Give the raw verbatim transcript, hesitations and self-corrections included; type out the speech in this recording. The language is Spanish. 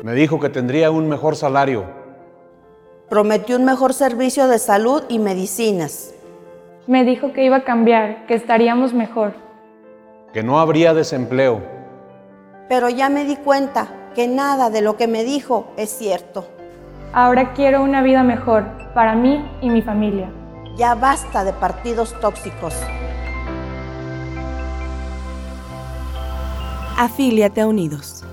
Me dijo que tendría un mejor salario. Prometió un mejor servicio de salud y medicinas. Me dijo que iba a cambiar, que estaríamos mejor. Que no habría desempleo. Pero ya me di cuenta que nada de lo que me dijo es cierto. Ahora quiero una vida mejor para mí y mi familia. Ya basta de partidos tóxicos. Afíliate a Unidos.